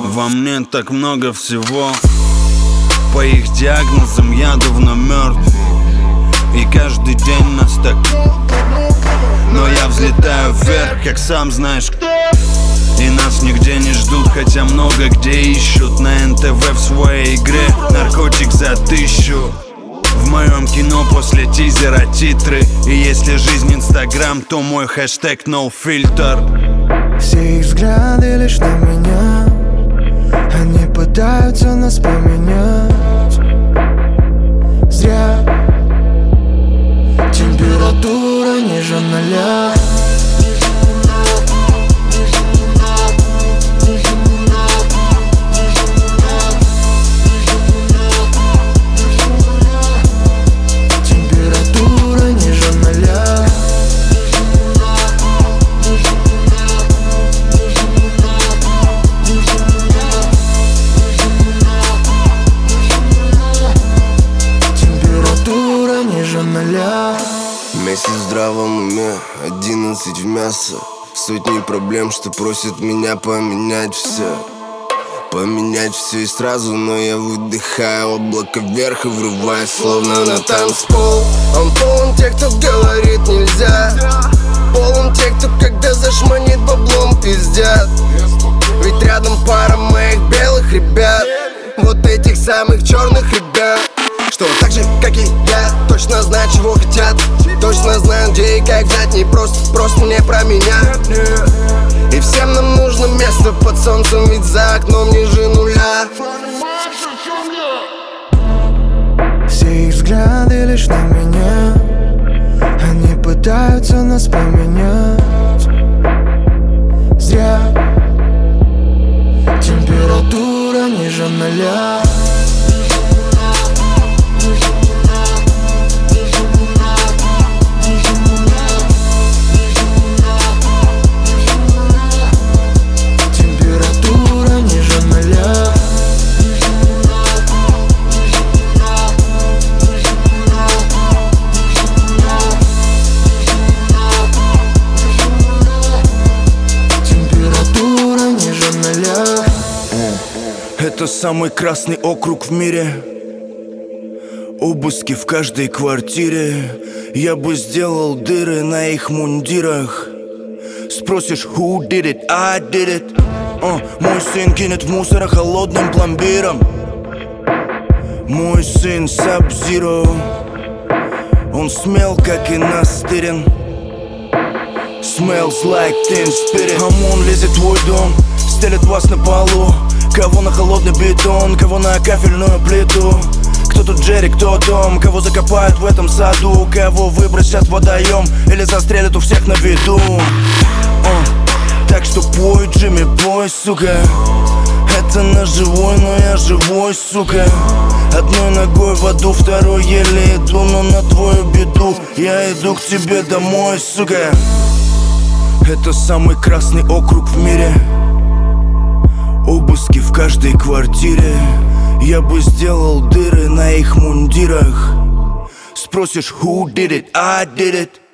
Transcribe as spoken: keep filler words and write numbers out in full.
Во мне так много всего. По их диагнозам я давно мертв, и каждый день нас так. Но я взлетаю вверх, как сам знаешь кто. И нас нигде не ждут, хотя много где ищут. На эн тэ вэ в своей игре наркотик за тысячу. В моем кино после тизера титры. И если жизнь инстаграм, то мой хэштег no filter. Все их взгляды лишь на меня. Они пытаются нас поменять. Зря. Температура ниже ноля. Месяц в здравом уме, одиннадцать в мясо. Сотни проблем, что просят меня поменять все. Поменять все и сразу, но я выдыхаю облако вверх и врываюсь, словно на танцпол. Он полон тех, кто говорит нельзя. Полон тех, кто когда зашманит баблом пиздят. Ведь рядом пара моих белых ребят. Вот этих самых черных ребят, что так же, как и я, точно знают, чего хотят. Точно знают, где и как взять. Не просто, просто не про меня. И всем нам нужно место под солнцем, ведь за окном ниже нуля. Все их взгляды лишь на меня. Они пытаются нас поменять. Зря. Температура ниже ноля. Это самый красный округ в мире. Обыски в каждой квартире. Я бы сделал дыры на их мундирах. Спросишь, who did it? I did it. uh, Мой сын кинет в мусора холодным пломбиром. Мой сын Sub-Zero. Он смел, как и настырен. Smells like teen spirit. ОМОН лезет в твой дом, стелет вас на полу. Кого на холодный бетон, кого на кафельную плиту. Кто тут Джерри, кто Том, кого закопают в этом саду. Кого выбросят в водоем или застрелят у всех на виду. uh, Так что пой, Джимми, пой, сука. Это на живой, но я живой, сука. Одной ногой в аду, второй еле иду. Но на твою беду я иду к тебе домой, сука. Это самый красный округ в мире. Обыски в каждой квартире. Я бы сделал дыры на их мундирах. Спросишь, who did it? I did it.